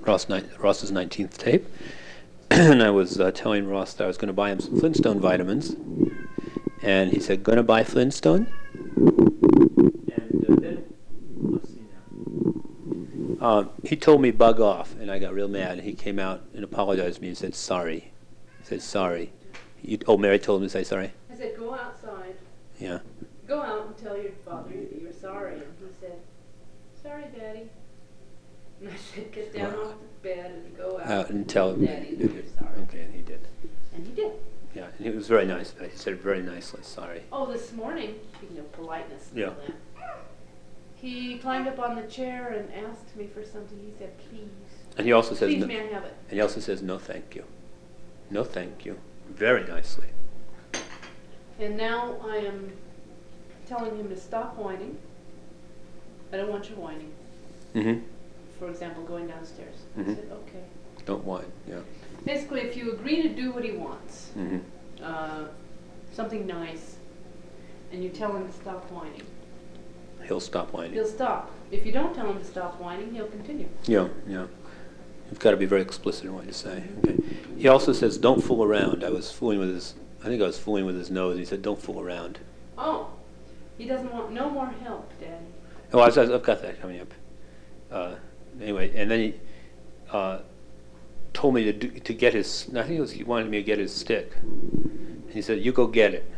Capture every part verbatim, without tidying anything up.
Ross ni Ross's nineteenth tape, and I was uh, telling Ross that I was going to buy him some Flintstone vitamins, and he said, "Going to buy Flintstone?" And uh, then, let's see now. Uh, he told me bug off, and I got real mad. He came out and apologized to me and said sorry. He said sorry. You, oh, Mary told him to say sorry? I said, go outside. Yeah. Go out and tell your father you're sorry. And he said, sorry, Daddy. And I said, get down Wow. off the bed and go out, Out and tell him. Daddy that you're sorry. Okay, and he did. And he did. Yeah, and it was very nice. He said very nicely, sorry. Oh, this morning, speaking of politeness, and Yeah. all that, he climbed up on the chair and asked me for something. He said, please. And he also says, Please, no, may I have it? and he also says, no, thank you. No, thank you. Very nicely. And now I am telling him to stop whining. I don't want you whining. Mm-hmm. For example, going downstairs. Mhm. I said, okay. Don't whine, yeah. Basically, if you agree to do what he wants, Mm-hmm. uh, something nice, and you tell him to stop whining, He'll stop whining. he'll stop. If you don't tell him to stop whining, he'll continue. Yeah, yeah. You've got to be very explicit in what you say. Okay. He also says, don't fool around. I was fooling with his, I think I was fooling with his nose. He said, don't fool around. Oh, he doesn't want no more help, Daddy. Oh, I was, I've got that coming up. Uh, anyway, and then he uh, told me to do, to get his, I think it was, he wanted me to get his stick. And he said, you go get it.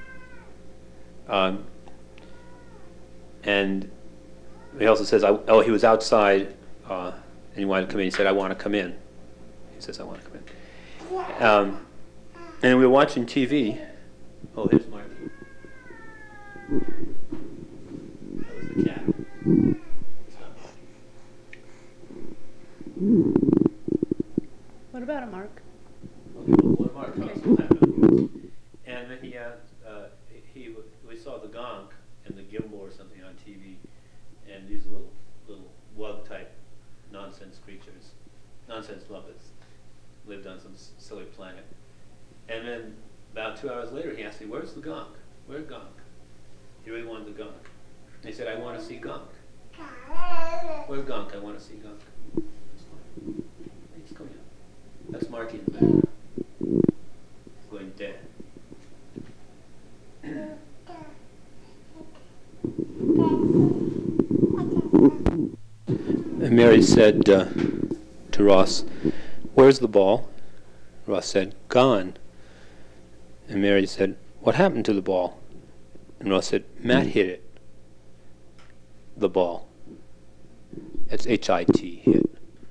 Um, and he also says, I, oh, he was outside, uh, and he wanted to come in. He said, I want to come in. He says, I want to come in. Um, and we were watching T V. Oh, here's Marty. That was the cat. What about it, Mark? Okay, well, what Mark Okay. talks about. And then he, uh, uh, he, we saw the Gonk and the Gimbal or something on T V, and these little, little wug-type nonsense creatures, nonsense Muppets, lived on some s- silly planet. And then about two hours later, he asked me, "Where's the Gonk? Where's Gonk?" He really wanted the Gonk. And he said, "I want to see Gonk." Where's Gonk? I want to see Gonk. He's coming up. That's Marty in the background. He's going dead. And Mary said uh, to Ross, "Where's the ball?" Ross said, "Gone." And Mary said, "What happened to the ball?" And Ross said, "Matt hit it." The ball. That's H I T, hit.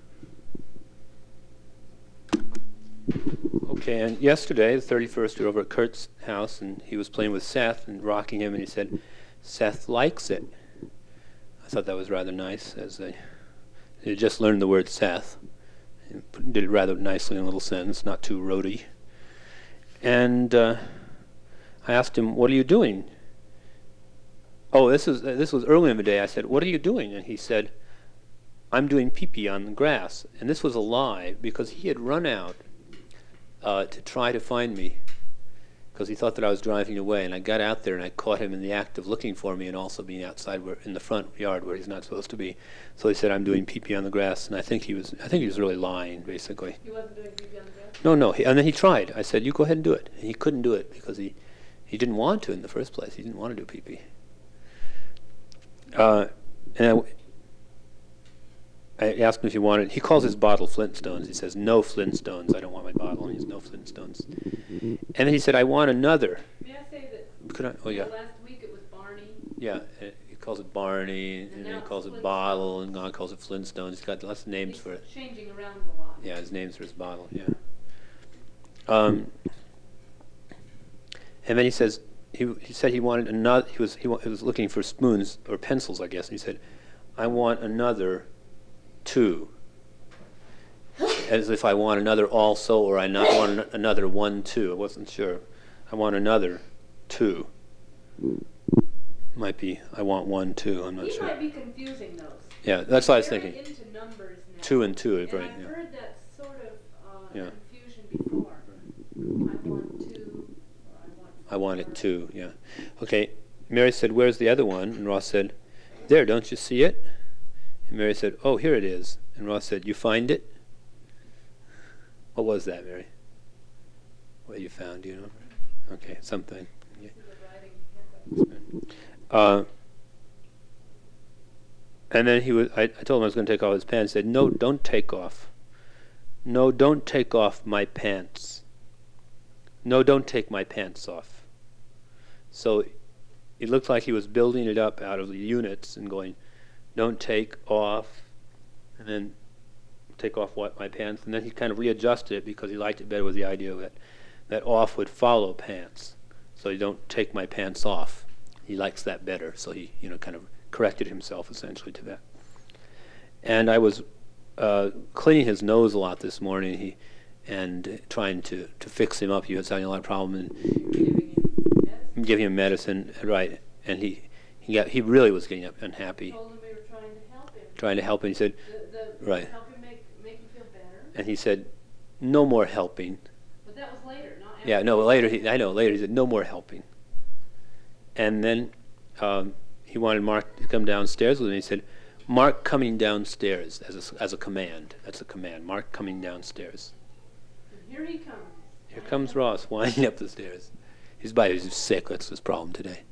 Okay, and yesterday, the thirty-first, we were over at Kurt's house, and he was playing with Seth and rocking him, and he said, "Seth likes it." I thought that was rather nice, as they, they just learned the word Seth. And put- did it rather nicely in a little sentence, not too roady. And uh, I asked him, "What are you doing?" Oh, this was, uh, this was early in the day. I said, "What are you doing?" And he said, "I'm doing pee-pee on the grass." And this was a lie, because he had run out uh, to try to find me, because he thought that I was driving away. And I got out there, and I caught him in the act of looking for me and also being outside where, in the front yard where he's not supposed to be. So he said, "I'm doing pee-pee on the grass." And I think he was, I think he was really lying, basically. He wasn't doing pee-pee on the grass? No, no. He, and then he tried. I said, "You go ahead and do it." And he couldn't do it because he, he didn't want to in the first place. He didn't want to do pee-pee. Uh, and I, I asked him if he wanted, he calls his bottle Flintstones. He says, "No Flintstones. I don't want my bottle." And he's "No Flintstones." And then he said, "I want another." May I say that Could I? Oh, yeah. last week it was Barney? Yeah. uh, He calls it Barney, and, And then now he calls it's it bottle, Flintstones. and God calls it Flintstones. He's got lots of names He's for it. changing around a lot. Yeah, his names for his bottle, yeah. Um, and then he says, he, he said he wanted another, he was, he, wa- he was looking for spoons, or pencils, I guess, and he said, "I want another two." As if I want another also, or I not want an- another one, two. I wasn't sure. I want another two. Might be, I want one, two, I'm not He sure. might be confusing those. Yeah, that's what I was Very thinking. into numbers now. Two and two, And right, I've yeah. heard that sort of uh, Yeah. confusion before. I want two, or I want I want it four. too, yeah. Okay, Mary said, "Where's the other one?" And Ross said, "There, don't you see it?" And Mary said, "Oh, here it is." And Ross said, "You find it?" What was that, Mary? What you found, do you know? Okay, something. Yeah. Uh, and then he was. I, I told him I was going to take off his pants. He said, "No, don't take off. No, don't take off my pants. No, don't take my pants off." So it looked like he was building it up out of the units and going, "Don't take off," and then take off what my pants, and then he kind of readjusted it because he liked it better with the idea that that off would follow pants. So you don't take my pants off. He likes that better, so he, you know, kind of corrected himself essentially to that. And I was uh, cleaning his nose a lot this morning, he, and trying to, to fix him up. He was having a lot of problems, and Giving him medicine. giving him medicine, right? And he he got he really was getting unhappy. Told him we were trying to help him. Trying to help him. He said, The, the, right. Help him make make him feel better. And he said, "No more helping." But that was later, not after. Yeah, no, later, he, I know, later he said, "No more helping." And then um, he wanted Mark to come downstairs with him. He said, "Mark coming downstairs," as a, as a command. That's a command, Mark coming downstairs. And here he comes. Here comes Ross winding up the stairs. He's by, he's sick, that's his problem today.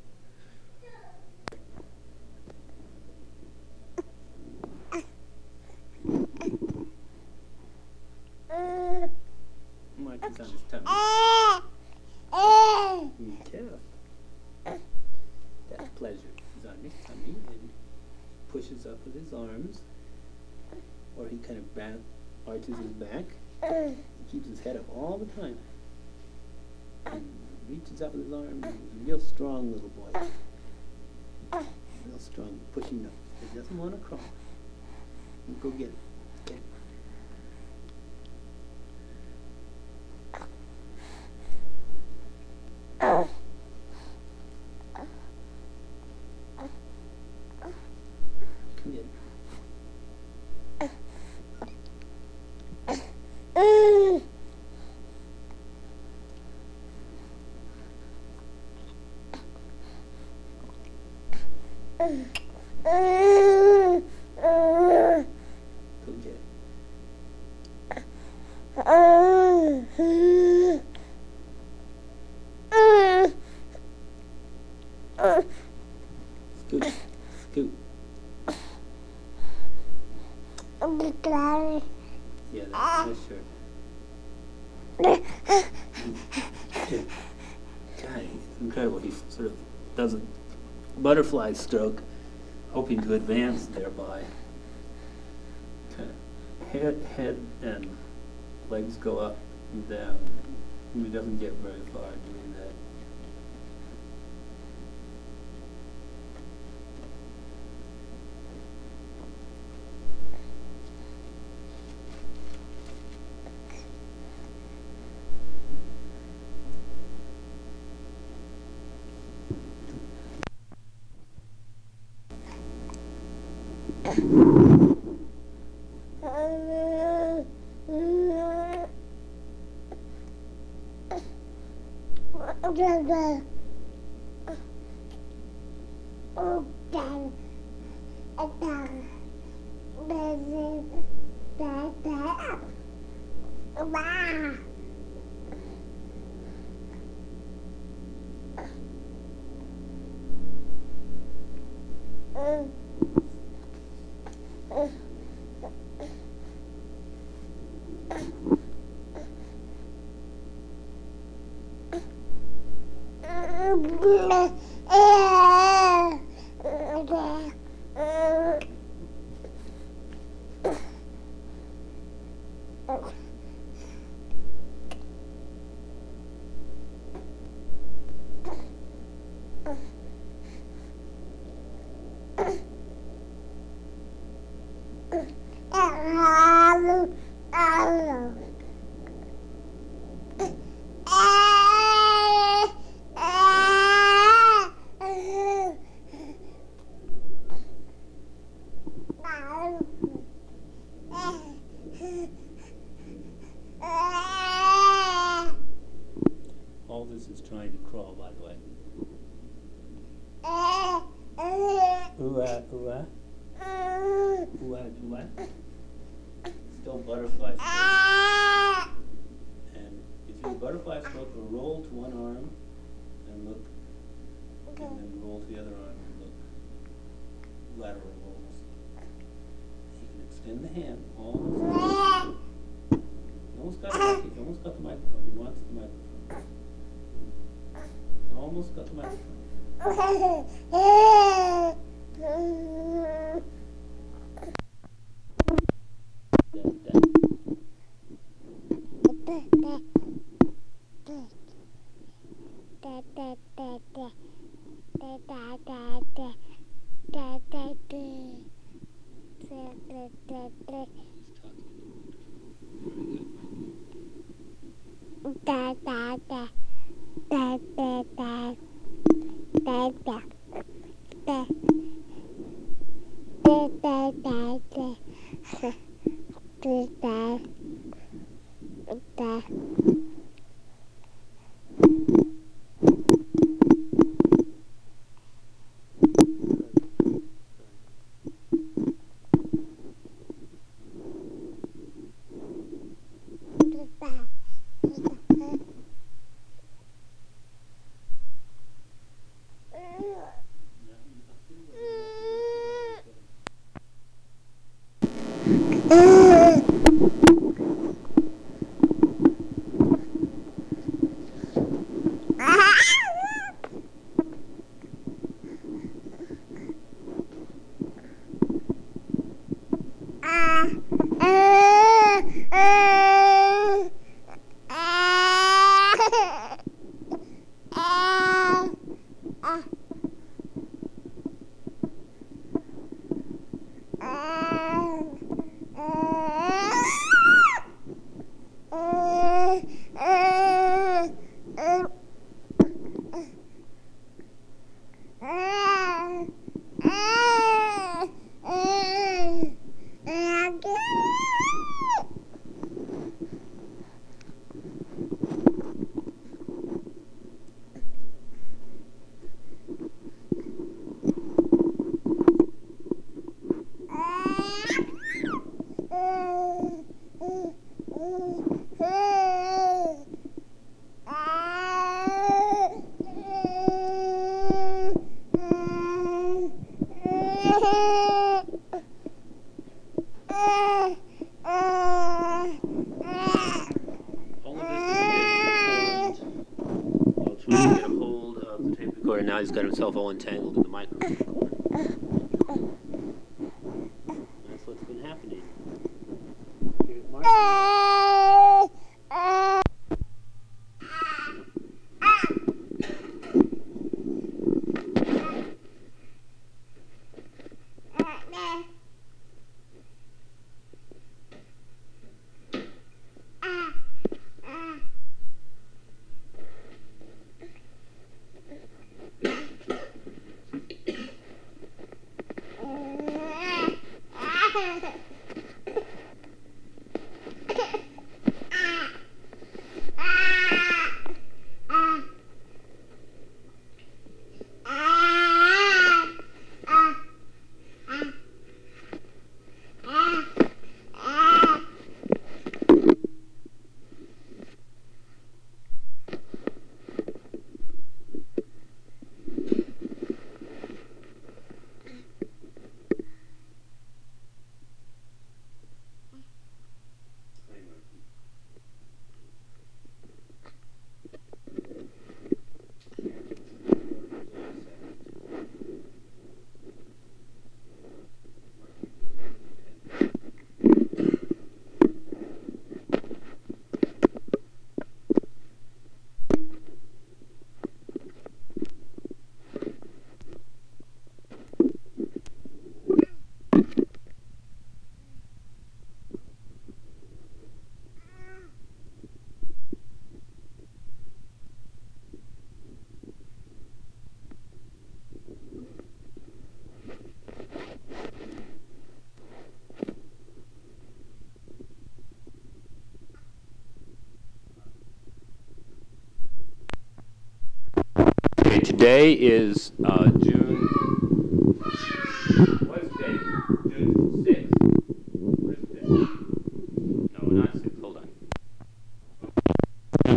Mark is on his tummy. Yeah. That pleasure is on his tummy and pushes up with his arms, or he kind of back, arches his back. He keeps his head up all the time. And reaches up with his arms. He's a real strong little boy. Real strong, pushing up. He doesn't want to crawl. Go get it. Get it. Come get it. Go get it. Scoot. Scoot. Yeah, that's this shirt. God, it's incredible. He sort of does a butterfly stroke, hoping to advance thereby. Kind of head, head and legs go up and down. He doesn't get very far doing that. All this is trying to crawl, by the way. Ooh, ah, ooh, ah. Ooh, ah, ooh, ah. called butterfly stroke. And if you do butterfly stroke, you'll roll to one arm and look, and then roll to the other arm and look. Lateral rolls. You can extend the hand almost. You almost got it. You almost got the microphone. He wants the microphone. You almost got the microphone. Da da da da da da da da da da da da da da. Now he's got himself all entangled in the microphone cord. That's what's been happening. Here's Mark. Okay, today is uh, June. What is today? June sixth. What is today?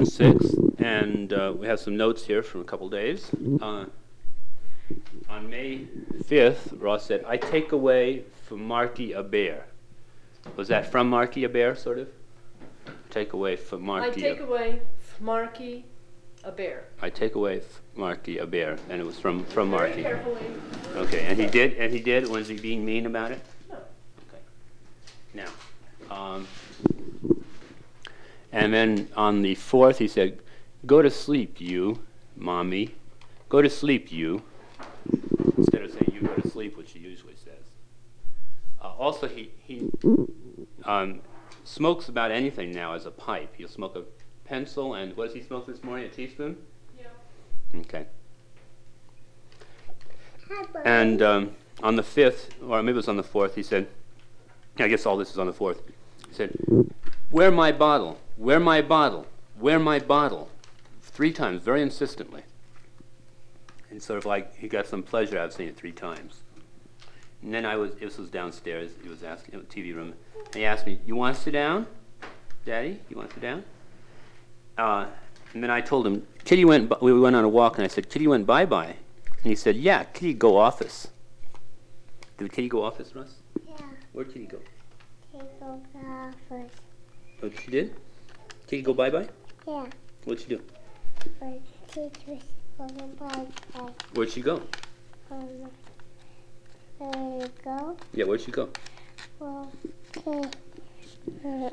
June sixth, and uh, we have some notes here from a couple days. Uh, on May fifth, Ross said, I take away from Marky a bear. Was that from Marky a bear, sort of? Take away from I Marky take a away Marky a bear. I take away f- Marky a bear, and it was from, from Very Marky. carefully. Okay, and he did, and he did, was he being mean about it? No. Okay. Now, um, and then on the fourth, he said, go to sleep, you, mommy. Go to sleep, you. Instead of saying you go to sleep, which he usually says. Uh, also, he, he um, smokes about anything now as a pipe. He'll smoke a pencil, and what does he smoke this morning, a teaspoon? Yeah. Okay. And um, on the fifth, or maybe it was on the fourth, he said, I guess all this is on the fourth, he said, where my bottle? Where my bottle? Where my bottle? Three times, very insistently. And sort of like he got some pleasure out of saying it three times. And then I was, this was downstairs, he was asking, in the T V room, and he asked me, you want to sit down? Daddy, you want to sit down? Uh, and then I told him, Kitty went, b- we went on a walk, and I said, Kitty went bye-bye. And he said, yeah, Kitty go office. Did Kitty go office, Russ? Yeah. Where'd Kitty go? Take off the office. Oh, she did? Kitty go bye-bye? Yeah. What'd she do? But teachers going by by Where'd she go? um there you go. Yeah, where'd she go? Well, okay. Uh,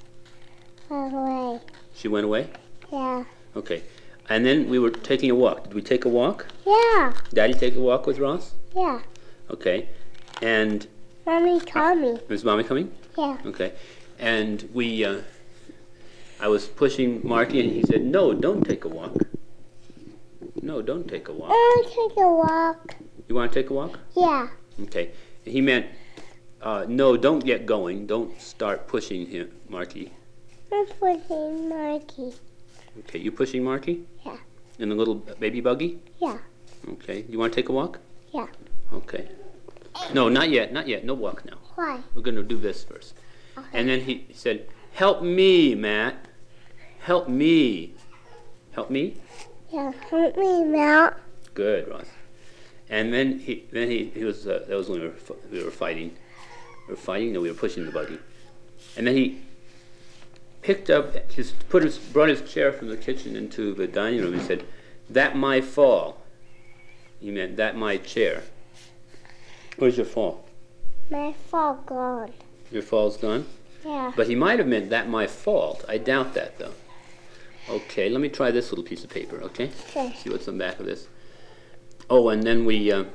away. She went away? Yeah. Okay. And then we were taking a walk. Did we take a walk? Yeah. Daddy take a walk with Ross? Yeah. Okay. And Mommy called me. is Mommy coming? Yeah. Okay. And we, uh, I was pushing Marky, and he said, no, don't take a walk. No, don't take a walk. I take a walk. You want to take a walk? Yeah. Okay. He meant, uh, no, don't get going. Don't start pushing him, Marky. I'm pushing Marky. Okay, you pushing Marky? Yeah. In the little baby buggy? Yeah. Okay. You want to take a walk? Yeah. Okay. No, not yet, not yet. No walk now. Why? We're going to do this first. Okay. And then he said, help me, Matt. Help me. Help me? Yeah. Help me, Mel. Good, Ross. And then he, then he, he was, uh, that was when we were, f- we were fighting. We were fighting? No, we were pushing the buggy. And then he picked up, his, put his, brought his chair from the kitchen into the dining room. He said, that my fall. He meant, that my chair. Where's your fall? My fault gone. Your fall's gone? Yeah. But he might have meant that my fault. I doubt that, though. Okay, let me try this little piece of paper, okay? Okay. See what's on the back of this. Oh, and then we, uh,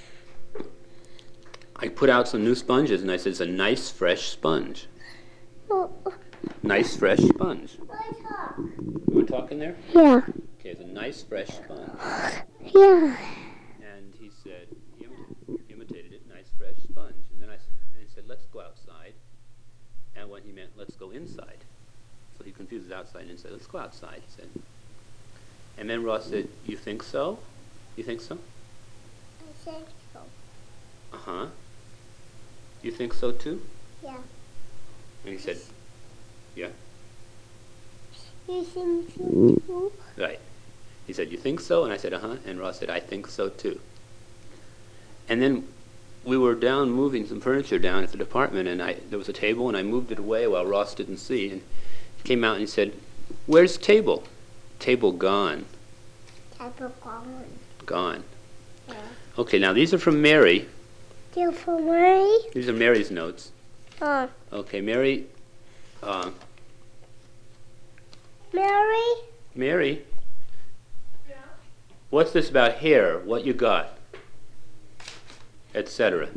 I put out some new sponges, and I said, it's a nice, fresh sponge. Oh, Nice, fresh sponge. oh. We were talking there? Yeah. Okay, it's a nice, fresh sponge. Yeah. And he said, he imita- imitated it, nice, fresh sponge. And then I s- and he said, let's go outside. And when he meant, let's go inside. So he confuses outside and said, let's go outside, he said. And then Ross said, you think so? You think so? I think so. Uh-huh. You think so too? Yeah. And he said, yeah, You think so too? right. He said, you think so? And I said, uh-huh. And Ross said, I think so too. And then we were down moving some furniture down at the department, and I there was a table, and I moved it away while Ross didn't see. And he came out and he said, where's table? Table gone. Type of gone. Gone. Yeah. Okay, now these are from Mary. Do for Mary? These are Mary's notes. Oh. Okay, Mary, uh, Mary? Mary, what's this about hair? What you got? Etc.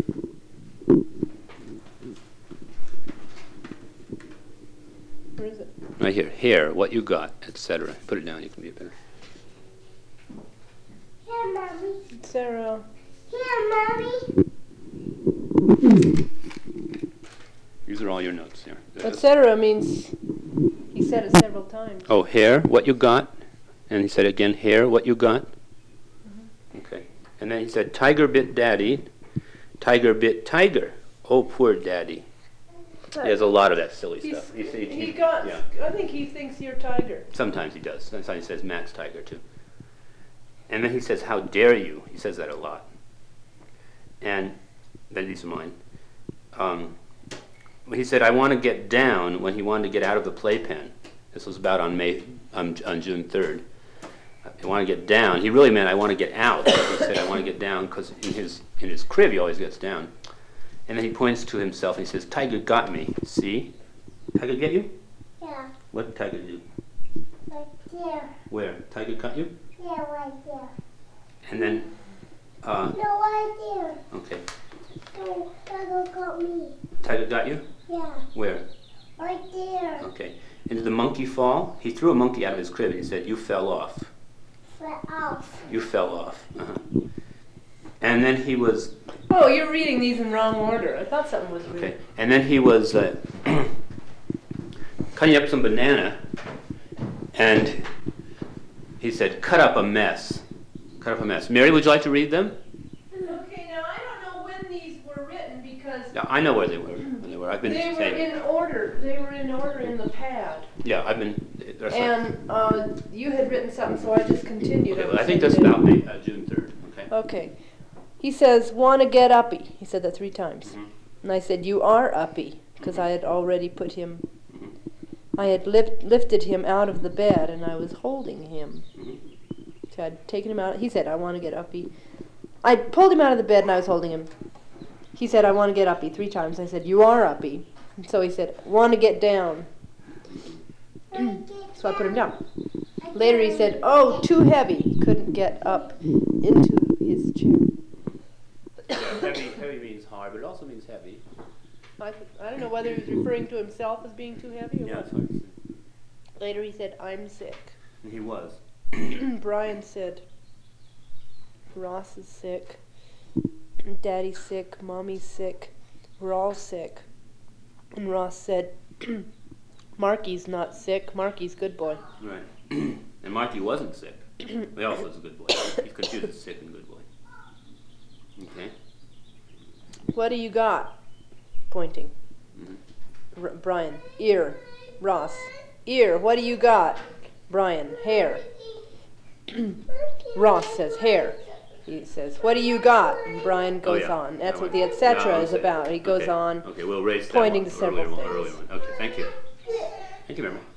Where is it? Right here, hair, what you got, et cetera. Put it down, you can be a better. Here, Mommy. Sarah. Here, Mommy. These are all your notes here. Et cetera means, he said it several times. Oh, hair, what you got? And he said again, hair, what you got? Mm-hmm. Okay. And then he said, tiger bit daddy, tiger bit tiger. Oh, poor daddy. He has a lot of that silly He's, stuff. He's, he, he he- got, yeah. I think he thinks you're Tiger. Sometimes he does. Sometimes he says Max Tiger too. And then he says, "How dare you?" He says that a lot. And then these are mine. Um, he said, "I want to get down" when he wanted to get out of the playpen. This was about on May um, on June third. I want to get down. He really meant I want to get out. He said I want to get down because in his in his crib he always gets down. And then he points to himself and he says, "Tiger got me. See? Tiger get you? Yeah, What did Tiger do? right there. Where? Tiger got you?" Yeah, right there. And then, uh, No, right there. okay. No, Tiger got me. Tiger got you? Yeah, Where? right there. Okay. And did the monkey fall? He threw a monkey out of his crib and he said, "You fell off. Flat off. You fell off." Uh-huh. And then he was, Oh, you're reading these in wrong order. I thought something was okay. weird. And then he was uh, cutting up some banana and he said, "Cut up a mess. Cut up a mess." Mary, would you like to read them? Okay, now I don't know when these were written because Yeah, I know where they were. When they were. I've been they were saying. in order. They were in order in the pad. Yeah, I've been. That's like- And uh, you had written something, so I just continued. okay, on well, I the think same that's day. about May, uh, June third. Okay. Okay. He says, "Want to get uppy." He said that three times. Mhm. And I said, "You are uppy," because I had already put him, Mhm. I had lift, lifted him out of the bed and I was holding him. Mhm. So I'd taken him out. He said, "I want to get uppy." I pulled him out of the bed and I was holding him. He said, "I want to get uppy," three times. I said, "You are uppy." And so he said, "Want to get down." So I put him down. Later he said, "Oh, too heavy." He couldn't get up into his chair. Heavy, heavy means hard, but it also means heavy. I, th- I don't know whether he was referring to himself as being too heavy or Yeah, what. it's hard to say. Later he said, "I'm sick." And he was. Brian said, "Ross is sick. Daddy's sick. Mommy's sick. We're all sick." And Ross said, "Marky's not sick. Marky's good boy." Right. And Marky wasn't sick. He also was a good boy. He confused sick and good boy. Okay. "What do you got?" Pointing. Mhm. R- Brian, ear. Ross, ear. "What do you got?" Brian, hair. Ross says, hair. He says, "What do you got?" And Brian Oh, goes yeah. on. That's That what one. the et cetera Now I'm is saying. about. He goes Okay. on. Okay, we'll erase that pointing one, to the several earlier one, things. earlier one. Okay, thank you. Thank you very much.